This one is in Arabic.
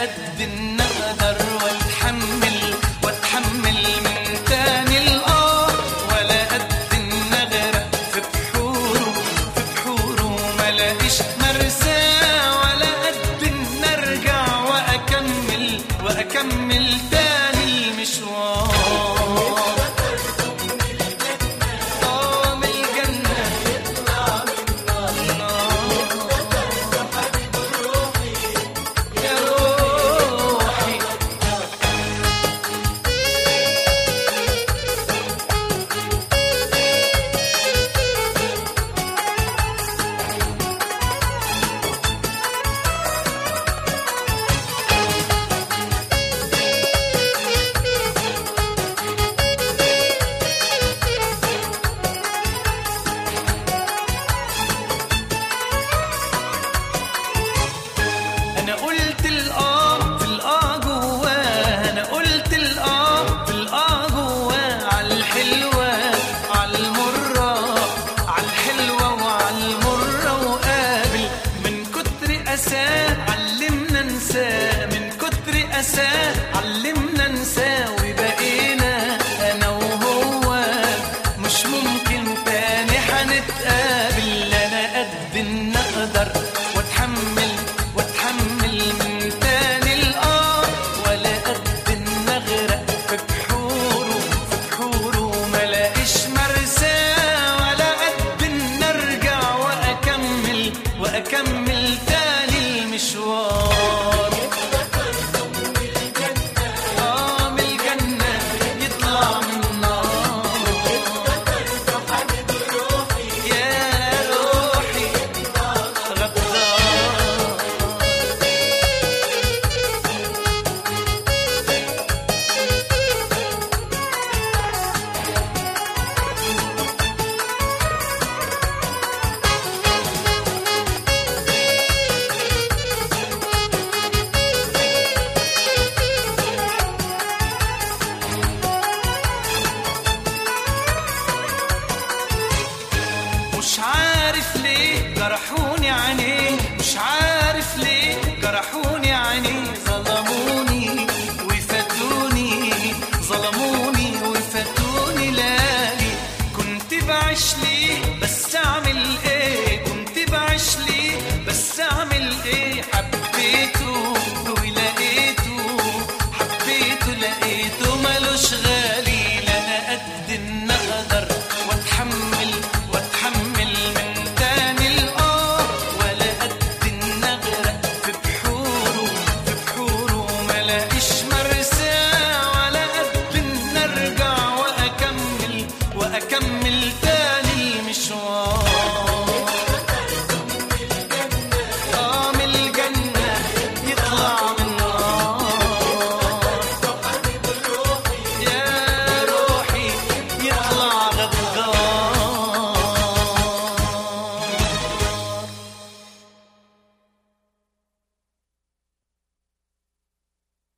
قد النقدر واتحمل من تاني ولا قد النغرق في بحوره ملاقيش مرسى، ولا قد نرجع واكمل تاني المشوار. أنا قلت الآه في الآه جواه، أنا قلت الآه في الآه جواه، عالحلوة عالمرة، عالحلوة وعالمرة، وقابل من كتر أساه علمنا ننساه، من كتر أساه علمنا ننساه، وبقينا أنا وهو مش ممكن تاني حنتقابل. أنا قد النقدر واتحمل من تاني ولا قد النغرق في بحوره ملاقيش مرسى، ولا قد نرجع واكمل تاني المشوار. من الجنة يطلع من النار، يا روحي غدار. مش عارف ليه جرحوني عينيه، مش عارف ليه جرحوني عينيه، ظلموني وفاتوني لالي. كنت بعيش ليه بس اعمل ايه، كنت بعيش ليه بس اعمل ايه، حبيته لقيته ملوش غالي. لا انا قد النقدر واتحمل من تاني ولا قد النغرق في بحوره ملاقيش مرسى، ولا قد نرجع واكمل تاني المشوار.